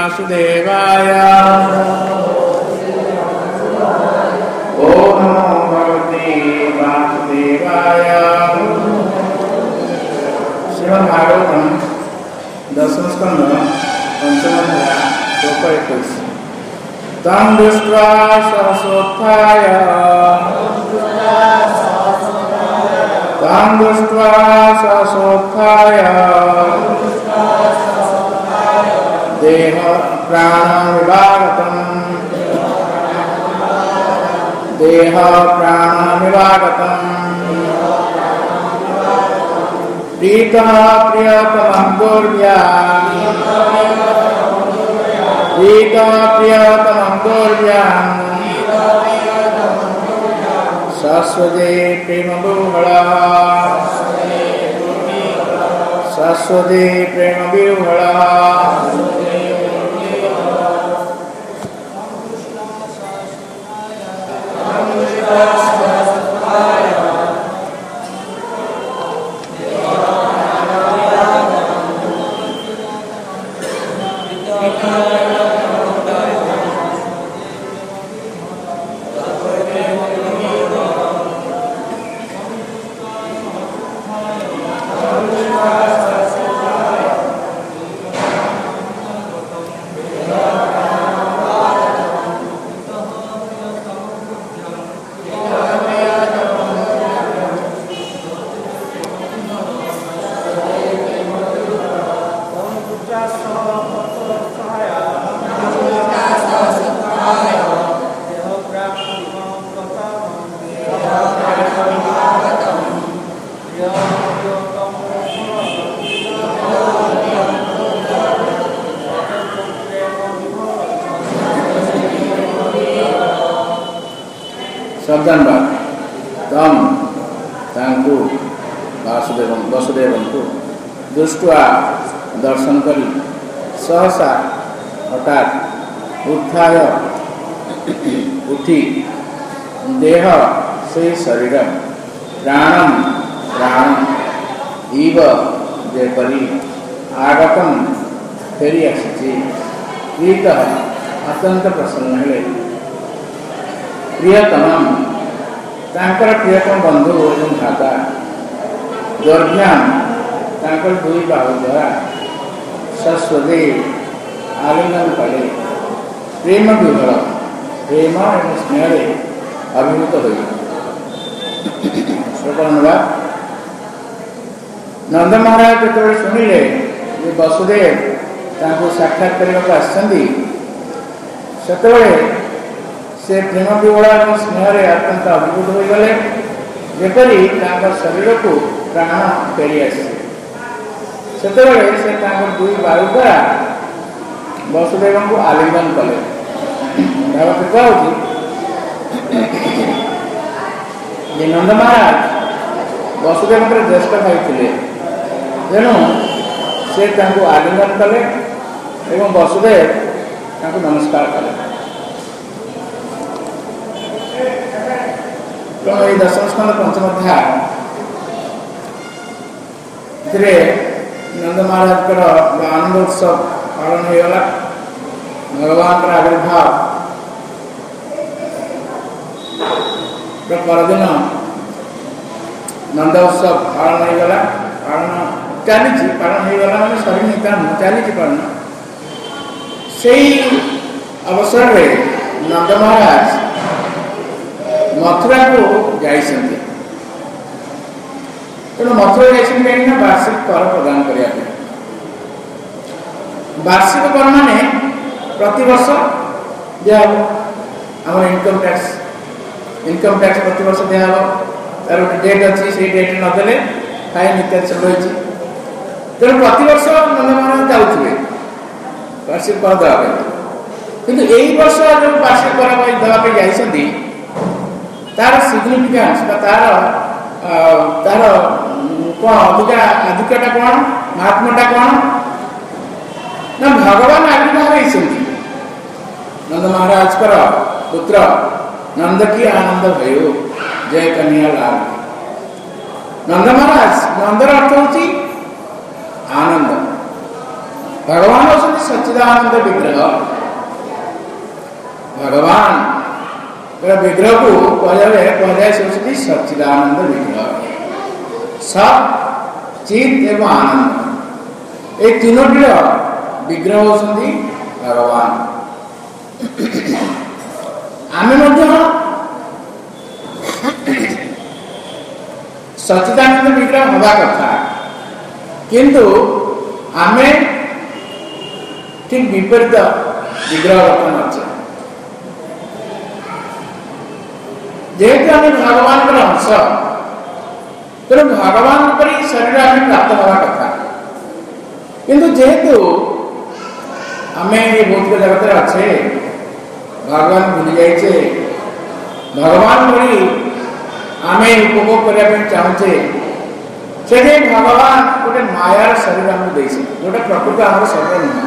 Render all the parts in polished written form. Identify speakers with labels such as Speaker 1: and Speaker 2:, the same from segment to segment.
Speaker 1: वासुदेवाय ओम नमो भगवते वासुदेवाय। श्रीमद् भागवतम दशम स्कंद पंचम अध्याय श्लोक 21। तं दृष्ट्वा सहसोत्थाय देह प्राणविभागतम् प्रीतः प्रियतमं गुर्व्याम् शाश्वते प्रेम विह्वलः। तम तांकु वसुदेव को दृष्टवा दर्शन करी सहसा हठात उत्थाय उठी देह से शरीर प्राण इव जेपरी आगतम फेरी आसी प्रीत अत्यंत प्रसन्न हेले प्रियतम तांकर प्रियतम बंधु एवं भ्राता गर्भ्याम तांकर दुई बाहु द्वारा सस्वदे आलिंगन कले प्रेम विह्वल प्रेम एवं स्नेह अभिभूत हुई। नंद महाराज जो शुणिले वसुदेव तांको साक्षात करने को आसछंती सेतेबेले से प्रेम विह्वल और स्नेह अत्यंत अभिभूत हो गले जेपरी शरीर को प्राण फेरी आसे से दुई बायु द्वारा वसुदेव को आलिंगन कले। भागवत कहूँ नंद महाराज वसुदेव ज्येष्ठ भाई थे तेणु से आलिंगन कले एवं वसुदेव नमस्कार कले। तेणु ये दशम स्कंद पंचम अध्याय नंद महाराज आनंद उत्सव पालन होगा। भगवान आविर्भाव परदिन नंद उत्सव पालन होगा। पालन होगा सरी नहीं चली पालन से अवसर में नंद महाराज मथुरा को जाइछन्ति। तेणु मथुरा जाइछन्ति वार्षिक कर प्रदान करने। वार्षिक कर माने प्रति वर्ष दिया आम इनकम टैक्स प्रति वर्ष दिया तार गोटे डेट अच्छी से डेट नदेले फाइन इत्यादि सब रही। तेणु प्रति वर्ष नंद महाराज जाऊे वार्षिक कर देवाई किंतु यही वर्ष जो वार्षिक कर देवाई जाइछन्ति तार सिग्निफिकेंस तार कौन अधिकता कौन महात्माटा कौन ना भगवान आविर्भाव होती नंद महाराज पुत्र नंद की आनंद भयो जय कन्हैया लाल। नंद महाराज नंदर अर्थ होची आनंद भगवान होती सच्चिदानंद विग्रह। भगवान विग्रह को कह सच्चिदानंद विग्रह। सब चित एवं आनंद ये तीनोटी विग्रह होती भगवान। आम सच्चिदानंद विग्रह हवा कथा किंतु आमे ठीक विपरीत विग्रह बर्तमान अच्छे जेहेतु आम भगवान अंश तेणु भगवान पर शरीर आम प्राप्त हवा कथा किंतु जेहेतु आम ये भौतिक जगत अच्छे भगवान भूली जाइए भगवान भली आम उपभोग करने चाहूचे से भगवान गोटे मायार शरीर आमको देते जोटा प्रकृत आम शरीर नुह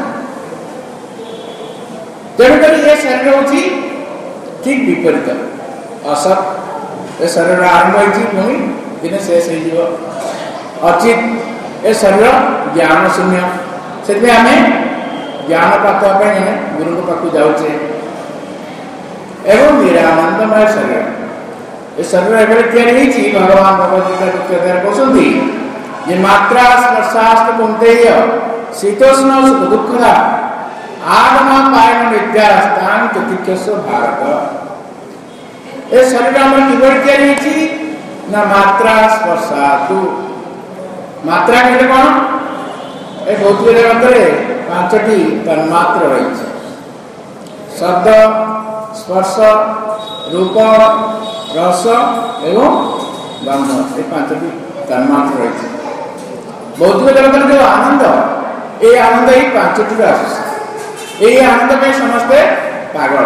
Speaker 1: तेणुक ये शरीर हूँ ठीक विपरीत असत ये शरीर आरंभ होती पुणी दिने शेष हो अचित ये शरीर ज्ञान शून्य से आम ज्ञान प्राप्त होने गुरु पाक जाऊे एवं निरानंदमय शरीर ये शरीर एवं भगवान भगवद्गीता कहते ये मात्रा स्पर्शास्त्र कुंतेय शीतोष्ण सुख दुखदा आगमा पायन विद्या स्थान तितिक्षस्व भारत। ये शरीर किभली ना मात्रा स्पर्शातु मात्रा कहते कौन ये भौतिक जगत में 5टी तन्मात्र रही शब्द स्पर्श रूप रस एवं गंध ये 5टी तन्मात्र रही भौतिक जगत में जो आनंद ये आनंद ही 5टी आस आनंद में समस्ते पागल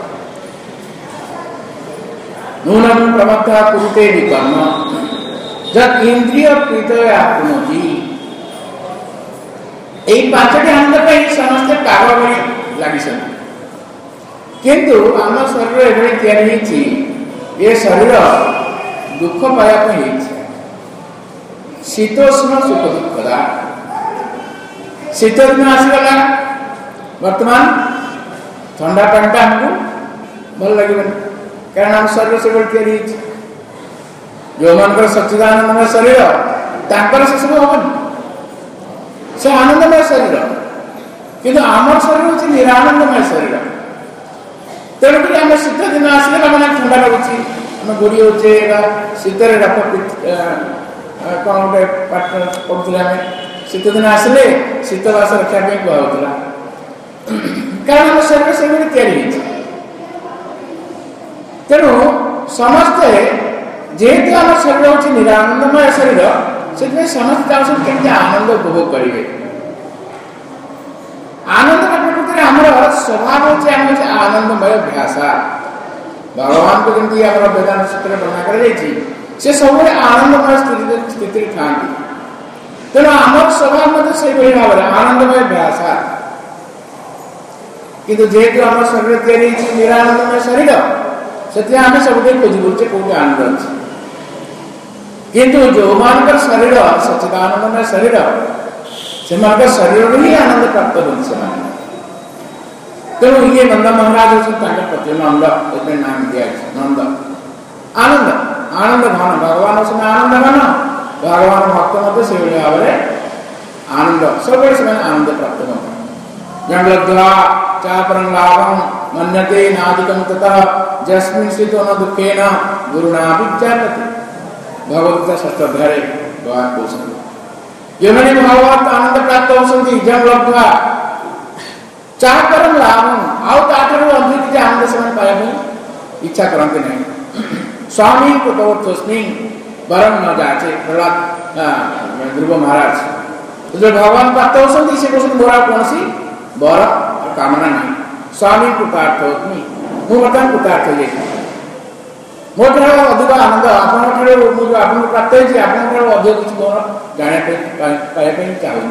Speaker 1: नूनम प्रमत्ता कुरुते विकर्म जब इंद्रिय प्रीतया पुनोति ये 5टी आनंद में समस्ते पागल भली लगी किंतु आम शरीर एवं ये शरीर दुख पाया शीतोष्ण सुख दुखदा शीत दिन आसगला वर्तमान ठंडा पानीटा हमको भल लगे कारण आम शरीर से जो मान सच्चिदानंदमय शरीर से सब हम से आनंदमय शरीर किंतु आम शरीर हूँ निरानंदमय शरीर तेणुक आम शीत दिन आसगला मैंने ठंडा लगुच आम गोड़ी होचे शीतर कौन गोटे पाठ पढ़ुला शीत दिन आसले शीतवास रखापी कहला कारण आम शरीर से तेणु समस्ते जेहेतु आम शरीर हूँ निरानंदमय शरीर से समस्ते केमती आनंद उपभोग करेंगे आनंद प्रकृति आम स्वभाव होचे आनंदमय भाषा भगवान को जमी आम वेदांत सूत्र वर्णना कर सब आनंदमय स्थिति था तेणु आम स्वभाव से भाव में आनंदमय भाषा किंतु जेहेतु आम शरीर निरानंदमय शरीर से आम सब खोजी बुचे कौटे आनंद अच्छे किंतु जो मान शरीर सच्चिदानंदमय शरीर से शरीर ही आनंद प्राप्त होती तेणु ये नंद महाराज प्रति नंद नाम दिया नंद आनंद आनंद घन भगवान उसमें आनंद घन भगवान भक्त मत से भाव में आनंद सब आनंद प्राप्त होता जंगलद्वा चापरं लाभं मन्यते नादिकं ततः जस्मिन् स्थितो न दुःखेन गुरुणा विज्ञापति भगवत शास्त्राध्याय भगवान कहते जो मैंने भगवत आनंद प्राप्त होती जंगलद्वा चापरं लाभं आउ ताठरू अधिक आनंद से पाया इच्छा करते नहीं स्वामी कृतवर्थोस्मि वरम न जाचे प्रहलाद ध्रुव महाराज तो जो भगवान प्राप्त होती से मोरा कौन सी बर कामना नहीं स्वामी कृतार्थ होती मुझे बर्तमान कृतार्थ हो मोर अधिक आनंद आपन प्राप्त होती अधिक किसी मोर जाना पाइबा चाहूँ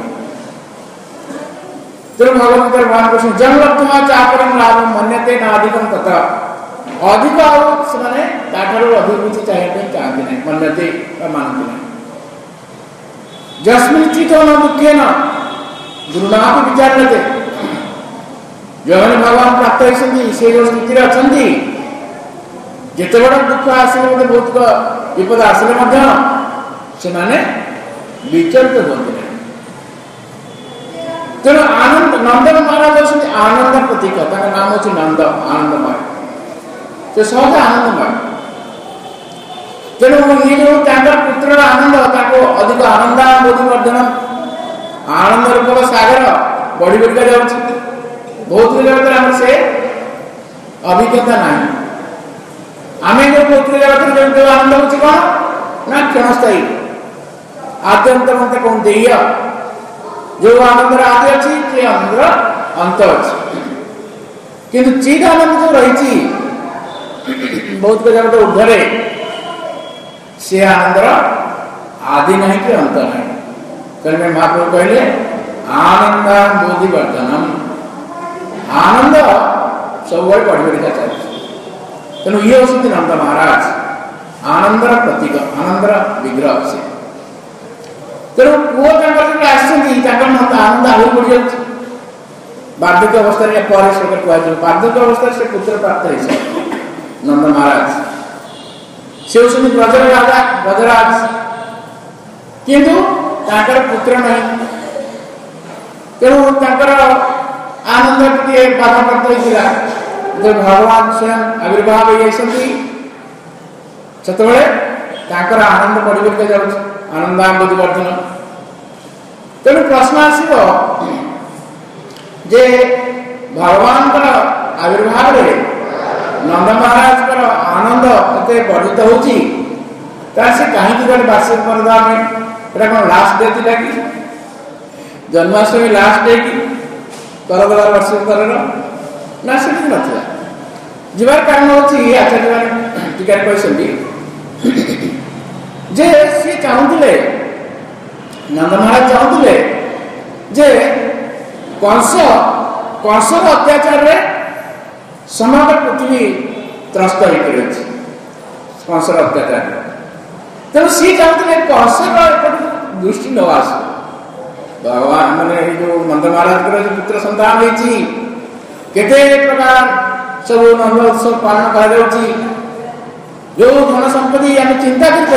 Speaker 1: तेणु भगवान भगवान कृष्ण जंगलब्ध्वा चापरं लाभं मन्यते नादिकं ततः अधिक से अधिक किसी चाहिए चाहते नहीं मन्यते मानते नहीं जस्मिन् स्थितो न दुःखेन गुरुनाथ विचार लेते जो भगवान प्राप्त होती से जो स्थिति अच्छा जिते बड़ा दुख आसिले बहुत विपद आसिले से विचलित होते तेणु आनंद नंद महाराज अच्छे आनंद प्रतीक नाम हूँ नंद आनंदमय से सहज आनंदमय तेणु ये जो पुत्र आनंद अधिक आनंद बोधिवर्धन आनंद रूप सागर बढ़ी बढ़िका जाऊँगी बहुत जगत से अभिज्ञता ना आम जो भौतिक जगत जो आनंद हो कौन ना क्षणस्थायी आद्यंत मत कौन देय जो आनंद आदि अच्छी से आनंद अंत अच्छी किंतु चिद आनंद जो रही भौतिक जगत ऊर्धे से आनंद आदि नहीं कि अंत नहीं तेरे महाप्रभु कहले आनंद बोधिवर्धनम आनंद सब बढ़ी बढ़िका चलती तेणु ये हूँ नंद महाराज आनंदर प्रतीक आनंदर विग्रह से तेणु पुओ आनंद आहरी बढ़ी जाऊँगी बार्धक्य अवस्था कहु बार्धक्य अवस्था से पुत्र प्राप्त हो नंद महाराज से हूँ ब्रजर राजा ब्रजराज किंतु पुत्र नहीं तेणु आनंद टे बाधाप्राप्त होता जो भगवान स्वयं आविर्भाव होते आनंद बढ़ी बढ़िका जाऊँ आनंद बोधिवर्धन तेणु प्रश्न आसब जे भगवान आविर्भाव नंद महाराज आनंद एत वर्धित होती कहीं बास्य करदें कौन लास्ट डे थी कि जन्माष्टमी लास्ट डे कि करबला वर्ष कर ना से नाला जीवार कारण होची आचार्य मैंने टीका कहते जे सी चाहूले नंद महाराज चाहूले जे कंसर अत्याचार रे समग्र पृथ्वी त्रस्त होकर कंसर अत्याचार तेणु सी चाहते कंसर दृष्टि न आस भगवान माने जो नंद महाराज पुत्र संतान होती केते प्रकार सब नंद उत्सव पालन कर जो धन संपत्ति आम चिंता कर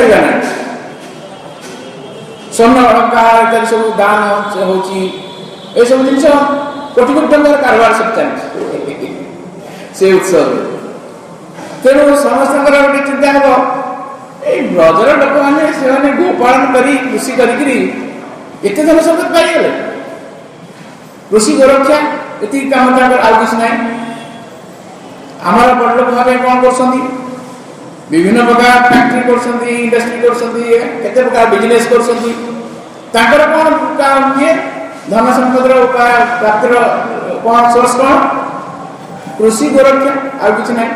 Speaker 1: स्वर्ण अलंकार इत्यादि सब दान होची ए सब जिन कोटि कोटि टंकार कारबार सब चलती से उत्सव तेणु समस्त गोटे चिंता हम ये ब्रजर लोक मैंने गोपालन करी कृषि करी एते धन संपत्ति पाइगले कृषि गोरक्षा ये काम आउ कि ना आमर बड़ लोक भाव कौन कर विभिन्न प्रकार फैक्ट्री कर इंडस्ट्री कर प्रकार बिजनेस कर कौन ये धन संपद उपाय प्राप्तिर कौन सोर्स कौन कृषि गोरक्षा आउ कि ना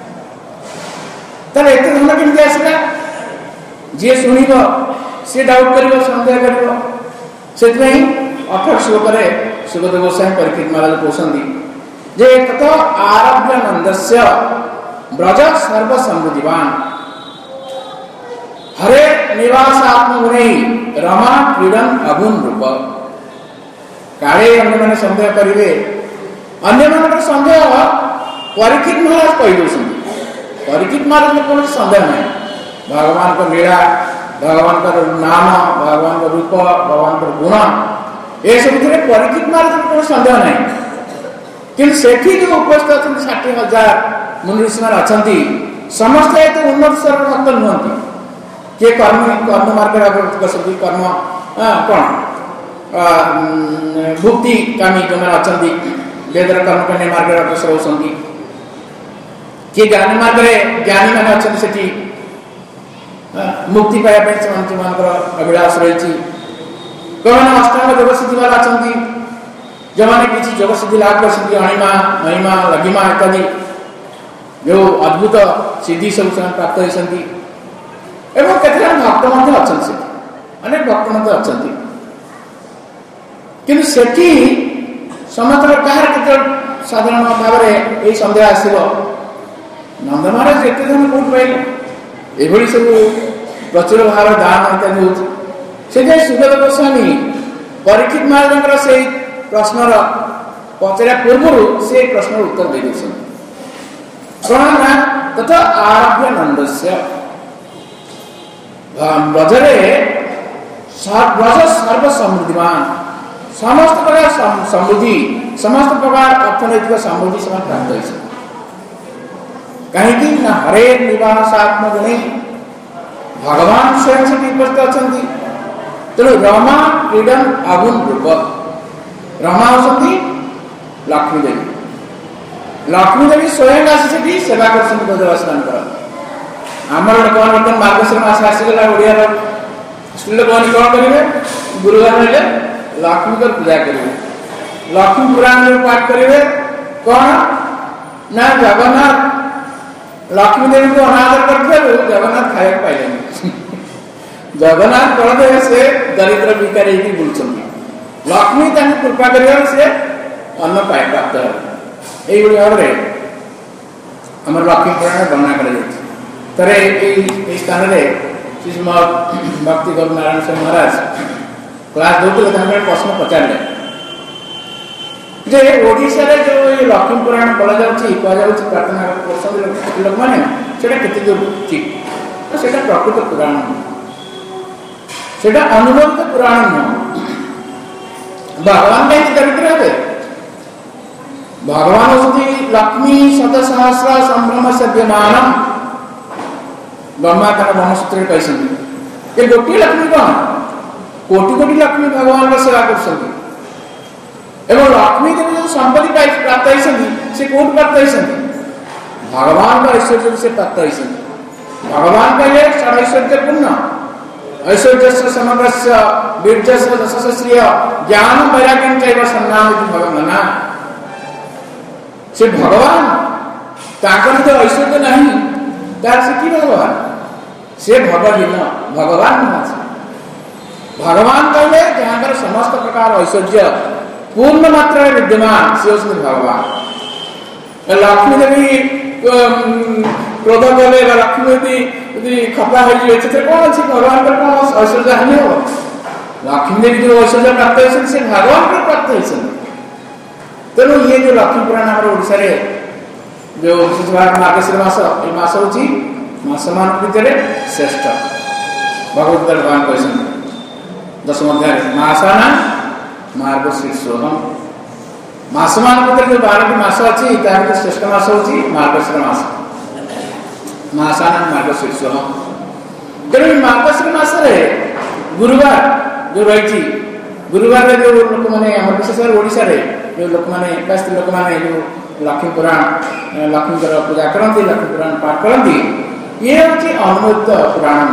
Speaker 1: तार एत धन केमती आसला जी शुणव सी डाउट कर सन्देह कर से 18 श्लोक सुगत गोस्वामी परीक्षित महाराज कहते जे ततो आरभ्य नंदस्य ब्रज सर्व समृद्धिवान हरे निवास आत्मगुणे रमा क्रीडन अगुण रूप काले अन्य मैंने सन्देह करेंगे अन्य मान सन्देह परीक्षित महाराज कहीदे परीक्षित महाराज में कौन सन्देह नहीं भगवान को लीला भगवान का नाम भगवान का रूप भगवान का गुण ये सब परीक्षित महाराज में कौन सन्देह नहीं कि सेठी जो उपस्थित अच्छा 60,000 मुनि ऋषि मान अच्छा समस्ते तो उन्नत स्तर मत नुहति किए कर्म मार्ग करते कर्म कौन भुक्ति कामी जो मैंने अच्छा वेदर कर्म करने मार्ग अग्रसर होती किए ज्ञानी मार्ग ज्ञानी मैंने अच्छा से मुक्ति पाइबा से अभिलाष रही कौन अष्टांग योग सिद्धि वाला अच्छा जो मैंने किसी योग सिद्धि लाभ कर अणिमा महिमा लघिमा इत्यादि जो अद्भुत सिद्धि सब प्राप्त होती केते भक्त अच्छा अनेक भक्त अच्छा किंतु सेठी समस्त कहार के साधारण भाव में यही सन्देह आसब नंद महाराज एत धन कौट पाइले ये सब प्रचुर भाव दान इत्यादि होती सुगत गोस्वामी परीक्षित महाराज से प्रश्नर पचरा पूर्व से प्रश्न उत्तर दे प्रणाम तथा आरभ्य नंदस्य ब्रजरे ब्रज सर्व समृद्धिमान समस्त प्रकार समृद्धि समस्त प्रकार अर्थनैतिक समृद्धि से प्राप्त होती कहीं ना हरे निवासात्मक गुणे भगवान स्वयं से उपस्थित अच्छा तेणु रमा क्रीडन आगुन रूप रमा होती लक्ष्मी देवी स्वयं आसी सेवा कर ब्रजवासी आमर लोक बर्तमान मार्गशीर मास आसीगला ओडिया स्त्री लोक मैंने कौन करेंगे गुरुवार हेले लक्ष्मी को पूजा करेंगे लक्ष्मी पुराण पाठ करेंगे कौन ना जगन्नाथ लक्ष्मी देवी को अनादर करते जगन्नाथ खाया पाइले जगन्नाथ बलदेव से दरिद्र भिखारी बुलूँ लक्ष्मी कृपा कर से अन्न पाए प्राप्त है भाव में आम लक्ष्मी पुराण वर्णना कर स्थान में श्री भक्ति गुरु नारायण सिंह महाराज क्लास दौते प्रश्न पचारे जे ओडिशा रे जो ये लक्ष्मी पुराण बोला जाउची प्रार्थना करछन लोक माने सेटा केते दूर ठीक तो सेटा प्रकृत पुराण सेटा अनुभव पुराण भगवान के चरित्र है भगवान होती लक्ष्मी शतसहस्र संभ्रम सद्यमानम ब्रह्मा का ब्रह्मसूत्र कहते गोटे लक्ष्मी कौन कोटि कोटि लक्ष्मी भगवान का सेवा कर एवं लक्ष्मी देवी जो संपत्ति प्राप्त होती से कौन प्राप्त होती भगवान का ऐश्वर्य से प्राप्त होती भगवान कहले षड ऐश्वर्य पूर्ण ऐश्वर्य समग्र वीर्य श्रिय ज्ञान वैराग्य चैव सन्नाम भगवान से भगवान ताकर जो ऐश्वर्य नहीं तार से की भगवान से भगवीन भगवान भगवान कहले जहाँ समस्त प्रकार ऐश्वर्य पूर्ण मात्रा विद्यमान से भगवान लक्ष्मी देवी क्रोध कले लक्ष्मी देवी खपा हो कौन अच्छी भगवान पर कौन ऐश्वर्य हानि हो लक्ष्मी देवी जो ऐश्वर्य प्राप्त होती से भगवान को प्राप्त होती तेणु ये जो लक्ष्मी पुराण हमारे ओडिशा रे जो विशेष भाव मार्गशीर मास ये मास होची मास मान भितर श्रेष्ठ भगवत भगवान कहते दशम अध्याय मासाना मार्गशीर्षोहम मासमान भितर जो 12 मास अच्छी तार श्रेष्ठ मास होची मार्गशीर मास मासाना मार्गशीर्षोहम तेणु मार्गशीर मास रे गुरुवार जो रही गुरुवार जो लोक मैंने विशेष ओडिशा रे जो लोक मैंने स्त्री लोक मैंने जो लक्ष्मी पुराण लक्ष्मी पूजा करती लक्ष्मी पुराण पाठ करती ये हूँ अनुमोदित पुराण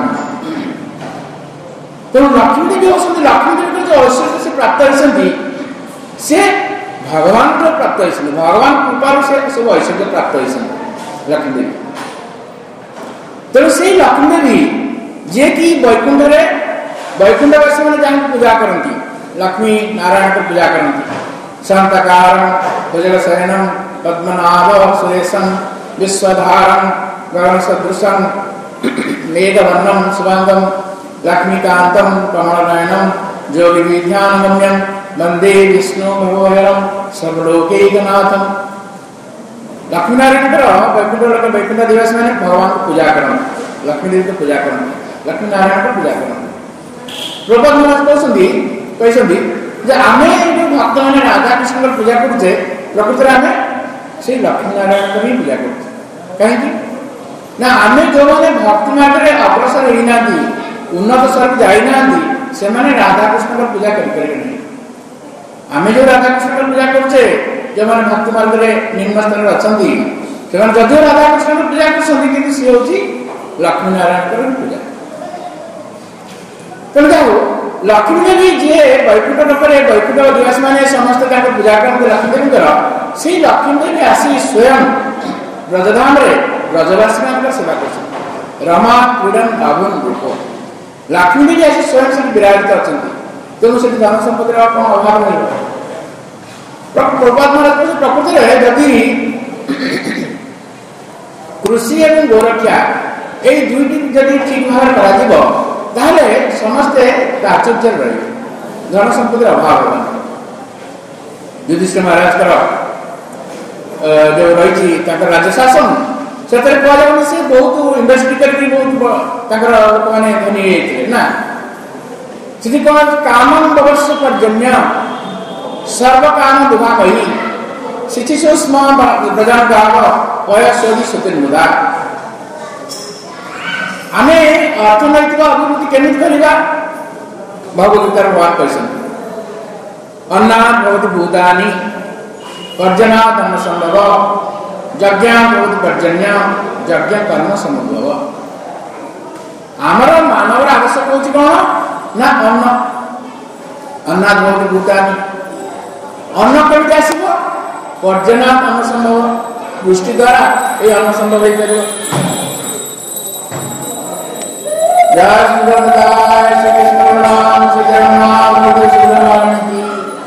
Speaker 1: तेणु लक्ष्मी देवी होती लक्ष्मी देवी जो ऐश्वर्य से प्राप्त होती से भगवान को प्राप्त होती भगवान कृपा से सब ऐश्वर्य प्राप्त होती लक्ष्मी देवी तेणु से लक्ष्मी देवी जे कि वैकुंठवासी मैंने जहाँ पूजा करती लक्ष्मी नारायण को पूजा करती शांतकारं भुजगशयनं पद्मनाभ सुरेशं विश्वधारं गगनसदृशं मेघवर्णं शुभांगं लक्ष्मीकान्तं कमलनयनं योगिविद्यानगम्यं वंदे विष्णु भगवहरं सर्वलोकैकनाथं लक्ष्मी नारायण वैकुंठ दिवस में भगवान को पूजा करते लक्ष्मी देवी को पूजा करते लक्ष्मी नारायण को पूजा करते प्रभुपाद महाराज कहते आम जो भक्त मैंने राधा कृष्ण पूजा करुचे प्रकृति आम से लक्ष्मी नारायण को ही पूजा करुचे कहीं ना आम जो मैंने भक्ति मार्ग में अग्रसर होना उन्नत स्तर जाना से राधा कृष्ण पूजा करें आम जो राधा कृष्ण पूजा करुचे जो मैंने भक्ति मार्ग में निम्न स्तर अच्छा से जदि राधा कृष्ण पूजा कर सी हूँ लक्ष्मी नारायण पूजा तेणु जाओ लक्ष्मी देवी जी वैकुंठ लोकरे वैकुंठ दिवस मैंने समस्त पूजा करते लक्ष्मी देवी से लक्ष्मी देवी आसी स्वयं ब्रजधाम ब्रजवासी सेवा कर रमा क्रीडन बाबुन रूप लक्ष्मी देवी आसी स्वयं से विराजित अच्छा तेणु से धन संपत्ति कौन अभाव नहीं प्रभुपाद महाराज प्रकृति में जदि कृषि और गोरक्षा ये दुईटी जदि ठीक भाव कर समस्ते प्राचुर्य रही धन संपत्ति अभाव होगा। युधिष्ठिर महाराज जो रही राज्य शासन से कहले से बहुत इन्वेस्ट करके बहुत लोक मैंने धनी होते ना से कौन कामम वर्ष पर्जन्य सर्वकाम दुभामयी शिचिशुष्म प्रजान गाव वयस्वी सुतिर्मुदा। आम अर्थनैतिक अभिवृद्धि केमी करवा भगवद्गीतार भगवान कहते अन्नात् भवति भूतानि पर्जन्यात् अन्न संभव यज्ञात् भवति पर्जन्य यज्ञ कर्म समुद्भव। आमर मानवर आवश्यक होची कौन ना अन्न अन्नात् भवति भूतानि अन्न केमिति आसीबो पर्जन्यात् अन्न संभव वृष्टि द्वारा ये अन्न संभव हो पार। जय श्री राम श्री कृष्ण राम श्री जगन्नाथ की।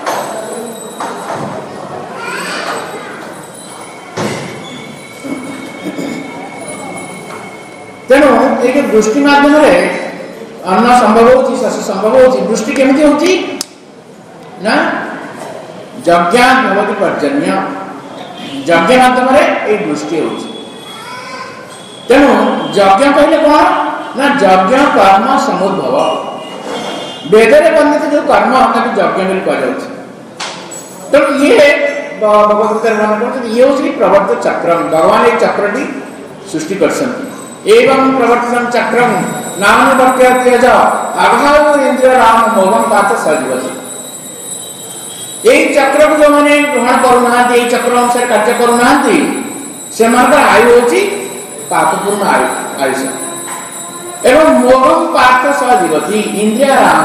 Speaker 1: तेणु ये वृष्टि माध्यम अन्न संभव होती शस्य संभव होती वृष्टि केमिति होती ना यज्ञात् भवति पर्जन्य यज्ञ माध्यम वृष्टि होती। तेणु यज्ञ कहले कौन ना यज्ञ कर्म समुद्भव वेदरे वर्णित जो कर्म ताकि यज्ञ बोली कह। तेणु ये भगवद्गीता ये हूँ प्रवर्त चक्र भगवान एक चक्रटी सृष्टि करछन एवं प्रवर्तन चक्रम नाम त्यज अभाव इंद्रिय राम मोहन पात सजीवती। यही चक्र को जो मैंने ग्रहण करूना यही चक्र अनुसार कार्य करूना से आयु होची पापपूर्ण आयुष एवं मोहन पात सजीवती। इंद्रिय राम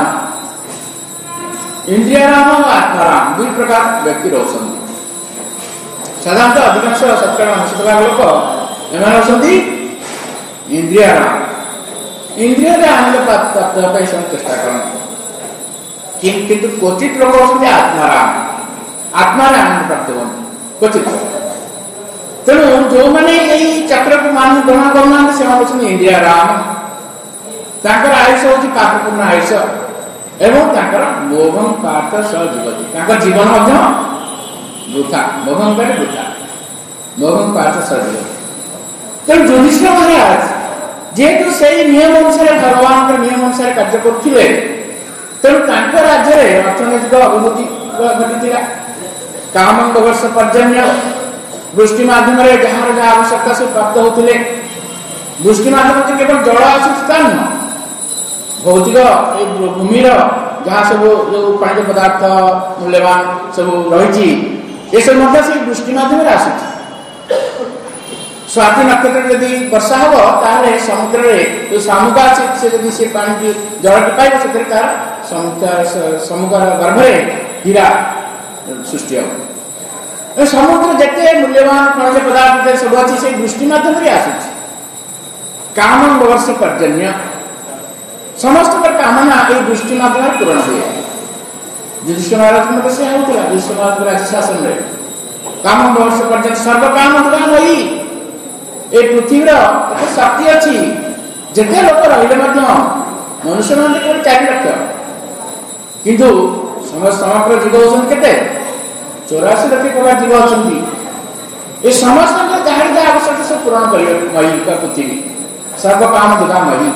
Speaker 1: और आत्माराम दुई प्रकार व्यक्ति रोशन साधारणतः अधिकांश 70-80% लोक एम इंद्रिय इंद्रिय आनंद प्राप्त चेष्टा करते किंतु क्वचित लोग होती आत्माराम आत्मार आनंद प्राप्त होती क्वचित। तेणु जो मैंने यही चक्र को मान ग्रहण करना से इंद्रिय राम आयुष हूँ पापपूर्ण आयुष एवं मोहन पार्थ सजीवती जीवन वृथा मोहन वृथा मोहन पार्थ सजीवती। तेणु युधिष्ठिर महाराज जेहेतु से नियम अनुसार भगवान नियम अनुसार कार्य करुले तेणु राज्य में अर्थनैतिक अभिवृद्धि घटी कामम वर्ष पर्जन्य वृष्टि माध्यम जहाँ जहाँ आवश्यकता से प्राप्त होते वृष्टि माध्यम से केवल जल आसूता नुह भौतिक भूमिर जहाँ सब जो खनिज पदार्थ मूल्यवान सब रही सब वृष्टि माध्यम आसूँ। स्वाति नक्षत्र यदि वर्षा हम ताले समुद्र जो शामुका से यदि से पानी की जल पाइब से समुद्र गर्भ में हीरा सृष्टि हम समुद्र जिते मूल्यवान खनिज पदार्थ सब अच्छी से वृष्टि माध्यम आसूँ। कामम वर्ष पर्जन्य समस्त कामना ये वृष्टि माध्यम पूरण हुए। युधिष्ठिर महाराज मत से होता युधिष्ठिर महाराज राज्य शासन में कामम वर्ष पर्जन्य सर्वकाम दुकान वही ए पृथ्वीर एक शक्ति अच्छी जिते लोक रही मनुष्य मान 4 लाख किंतु समग्र जीव होते 84 लाख प्रकार जीव अच्छा ये समस्त जहाँ जहाँ आवश्यक सब पूरण कर पृथ्वी सर्वकाम दुकान मही।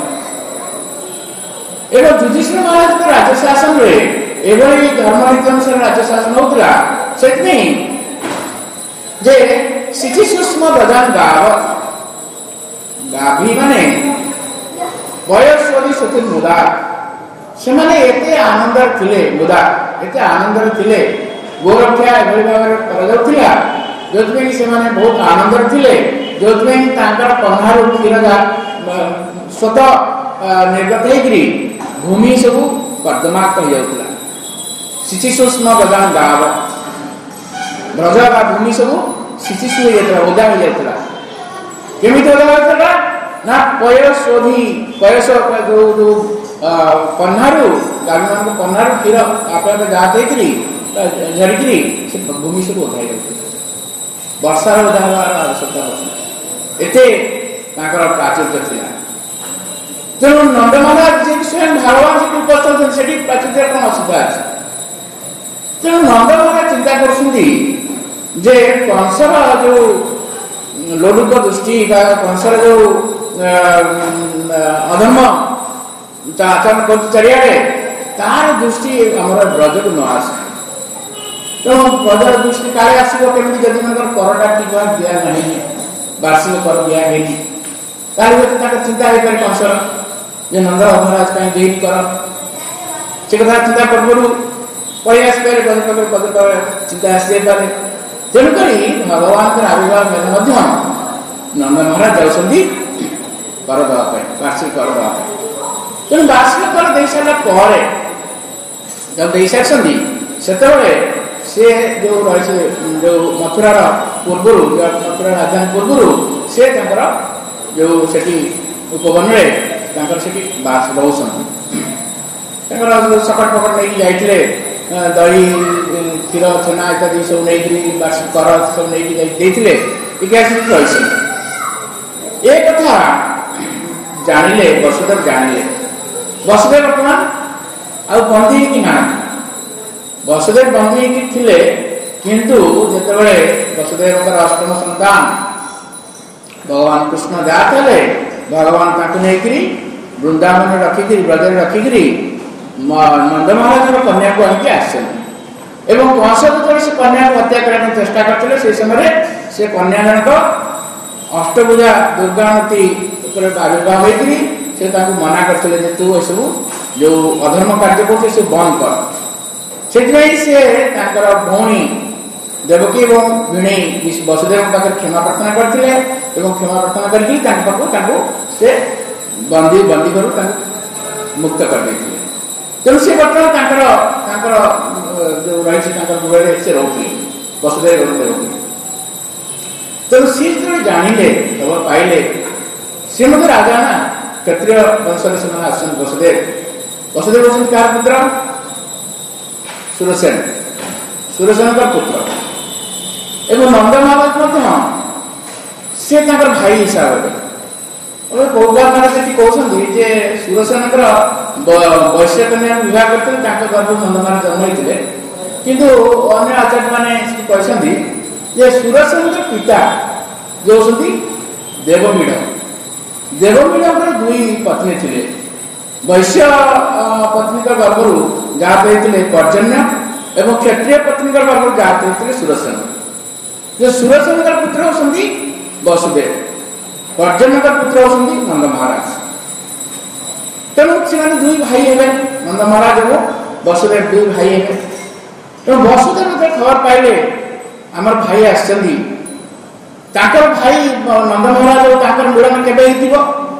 Speaker 1: एवं युधिष्ठिर महाराज राज्य शासन में एवं धर्म नीति अनुसार राज्य शासन होता से शिशि सूक्ष्म प्रधान गाव गाभी माने वयस्वी सुतिन मुदा से माने एते आनंद थिले मुदा एते आनंद थिले गोरक्षा एभली भाव कराउथिला जोतमें से माने बहुत आनंद थिले जोतमें तांकर पन्हारु क्षीर स्वतः निर्गत होगी भूमि सब कर्दमाक्त हो जाता शिशि सूक्ष्म प्रधान गाव ब्रज का भूमि सब शिशिशु हो जाता ओदा हो जाता केमी ओदा ना पयसोधी पयस जो पन्हारु गाड़ी मान पन्हारु क्षीर आप गाँ झरिकी से भूमि सब ओदा हो वर्षार ओदा हमार आवश्यकता होती एते प्राचुर्य था। तेणु नंद महाराज जी स्वयं भगवान से उपस्थित से प्राचुर्य कौन असुविधा अच्छी ତେଣୁ ନନ୍ଦ ମହାରାଜ ଚିନ୍ତା କରୁଛନ୍ତି ଯେ କଂସର ଯୋଉ ଲୋଲୁପ ଦୃଷ୍ଟି ବା କଂସର ଯୋଉ ଅଧର୍ମ ଆଚରଣ କରୁଛି ଚାରିଆଡେ, ତାର ଦୃଷ୍ଟି ଆମର ବ୍ରଜକୁ ନ ଆସେ। ତେଣୁ ବ୍ରଜର ଦୃଷ୍ଟି କାଳେ ଆସିବ କେମିତି ଯଦି ତାଙ୍କର କରଟା ଠିକ ଦିଆ ନାହିଁ, ବାର୍ଷିକ କର ଦିଆ ହେଇନି, ତାହେଲେ ହୁଏତ ତାଙ୍କର ଚିନ୍ତା ହେଇପାରେ କଂସର ଯେ ନନ୍ଦ ମହାରାଜ କାହିଁ ଦେଇନି କର। ସେ କଥା ଚିନ୍ତା ପୂର୍ବରୁ ପଳେଇ ଆସିପାରେ, ଚିନ୍ତା ଆସିଯାଇପାରେ। ତେଣୁକରି ଭଗବାନଙ୍କର ଆବିର୍ଭାବ ହେଲେ ମଧ୍ୟ ନନ୍ଦ ମହାରାଜ ଯାଉଛନ୍ତି କର ଦେବା ପାଇଁ, ବାର୍ଷିକ କର ଦେବା ପାଇଁ। ତେଣୁ ବାର୍ଷିକ କର ଦେଇସାରିଲା ପରେ ଯখন ଦେଇସାରିଛନ୍ତି ସେତେବେଳେ ସେ ଯୋଉ ରହିଛି ଯୋଉ ମଥୁରାର ପୂର୍ବରୁ, ମଥୁରା ରାଜଧାନୀ ପୂର୍ବରୁ ସେ ତାଙ୍କର ଯୋଉ ସେଠି ଉପବନରେ ତାଙ୍କର ସେଠି ବାସ ରହୁଛନ୍ତି। ତାଙ୍କର ସକଟ ଫକଟ ନେଇକି ଯାଇଥିଲେ, ଦହି କ୍ଷୀର ଛେନା ଇତ୍ୟାଦି ସବୁ ନେଇକିରି ବାର୍ଷିକ କର ସବୁ ନେଇକି ଦେଇଥିଲେ, ଟିକେ ଆସିକି ରହିଛନ୍ତି। ଏ କଥା ଜାଣିଲେ ବସୁଦେବ, ଜାଣିଲେ ବସୁଦେବ ବର୍ତ୍ତମାନ ଆଉ ବନ୍ଦୀ ହେଇକି ନାହାନ୍ତି। ବସୁଦେବ ବନ୍ଦୀ ହେଇକି ଥିଲେ, କିନ୍ତୁ ଯେତେବେଳେ ବସୁଦେବଙ୍କର ଅଷ୍ଟମ ସନ୍ତାନ ଭଗବାନ କୃଷ୍ଣ ଜାତ ହେଲେ, ଭଗବାନ ତାଙ୍କୁ ନେଇକିରି ବୃନ୍ଦାବନରେ ରଖିକିରି, ବ୍ରଜରେ ରଖିକିରି ନନ୍ଦ ମହାରାଜଙ୍କ କନ୍ୟାକୁ ଆଣିକି ଆସିଛନ୍ତି। ଏବଂ କଂସ ଯେତେବେଳେ ସେ କନ୍ୟାକୁ ହତ୍ୟା କରିବା ପାଇଁ ଚେଷ୍ଟା କରିଥିଲେ, ସେହି ସମୟରେ ସେ କନ୍ୟା ଜଣକ ଅଷ୍ଟଭୁଜା ଦୁର୍ଗାଣତୀ ଉପରେ ଆବିର୍ଭାବ ହୋଇକରି ସେ ତାଙ୍କୁ ମନା କରିଥିଲେ ଯେ ତୁ ଏସବୁ ଯୋଉ ଅଧର୍ମ କାର୍ଯ୍ୟ କରୁଛୁ ସେ ବନ୍ଦ କର। ସେଥିପାଇଁ ସେ ତାଙ୍କର ଭଉଣୀ ଦେବକୀ ଏବଂ ଭିଣେଇ ବସୁଦେବଙ୍କ ପାଖରେ କ୍ଷମା ପ୍ରାର୍ଥନା କରିଥିଲେ ଏବଂ କ୍ଷମା ପ୍ରାର୍ଥନା କରିକି ତାଙ୍କ ପାଖକୁ ତାଙ୍କୁ ସେ ବନ୍ଦୀ କରୁ ତାଙ୍କୁ ମୁକ୍ତ କରିଦେଇଥିଲେ। ତେଣୁ ସେ ବର୍ତ୍ତମାନ ତାଙ୍କର ଯୋଉ ରହିଛି ତାଙ୍କର ଗୃହରେ ସେ ରହୁଥିଲେ, ବସୁଦେବ ରହୁଥିଲେ। ତେଣୁ ସିଏ ଯେତେବେଳେ ଜାଣିଲେ, ଖବର ପାଇଲେ, ସିଏ ମଧ୍ୟ ରାଜା ନା, କ୍ଷତ୍ରିୟ ବଂଶରେ ସେମାନେ ଆସୁଛନ୍ତି। ବସୁଦେବ ହେଉଛନ୍ତି କାହାର ପୁତ୍ର? ସୁରସେନ, ସୁରସେନଙ୍କର ପୁତ୍ର। ଏବଂ ନନ୍ଦ ମହାରାଜ ମଧ୍ୟ ସେ ତାଙ୍କର ଭାଇ ହିସାବରେ। କୌବାମାନେ ସେଠି କହୁଛନ୍ତି ଯେ ସୁରସେନଙ୍କର ବୈଶ୍ୟ କନ୍ୟାକୁ ବିବାହ କରିଥିଲେ, ତାଙ୍କ ଗର୍ଭରୁ ନନ୍ଦ ମହାରାଜ ଜନ୍ମ ହେଇଥିଲେ। କିନ୍ତୁ ଅନ୍ୟ ଆଚାର୍ଯ୍ୟମାନେ କହିଛନ୍ତି ଯେ ସୁରସେନଙ୍କର ପିତା ଯେ ହେଉଛନ୍ତି ଦେବମୀଢ଼, ଦେବମୀଢ଼ଙ୍କର ଦୁଇ ପତ୍ନୀ ଥିଲେ। ବୈଶ୍ୟ ପତ୍ନୀଙ୍କ ଗର୍ଭରୁ ଜାତ ହେଇଥିଲେ ପର୍ଜନ୍ୟ ଏବଂ କ୍ଷତ୍ରିୟ ପତ୍ନୀଙ୍କ ଗର୍ଭରୁ ଜାତ ହେଇଥିଲେ ସୁରସେନ। ଯେ ସୁରସେନଙ୍କର ପୁତ୍ର ହେଉଛନ୍ତି ବସୁଦେବ, ପର୍ଜନ୍ୟଙ୍କର ପୁତ୍ର ହେଉଛନ୍ତି ନନ୍ଦ ମହାରାଜ। ତେଣୁ ସେମାନେ ଦୁଇ ଭାଇ ହେବେ, ନନ୍ଦ ମହାରାଜ ଏବଂ ବସୁଦେବ ଦୁଇ ଭାଇ ହେବେ। ତେଣୁ ବସୁଦେବ ଯେତେବେଳେ ଖବର ପାଇଲେ ଆମର ଭାଇ ଆସିଛନ୍ତି, ତାଙ୍କର ଭାଇ ନନ୍ଦ ମହାରାଜ ଓ ତାଙ୍କର ମିଳନ କେବେ ହେଇଥିବ?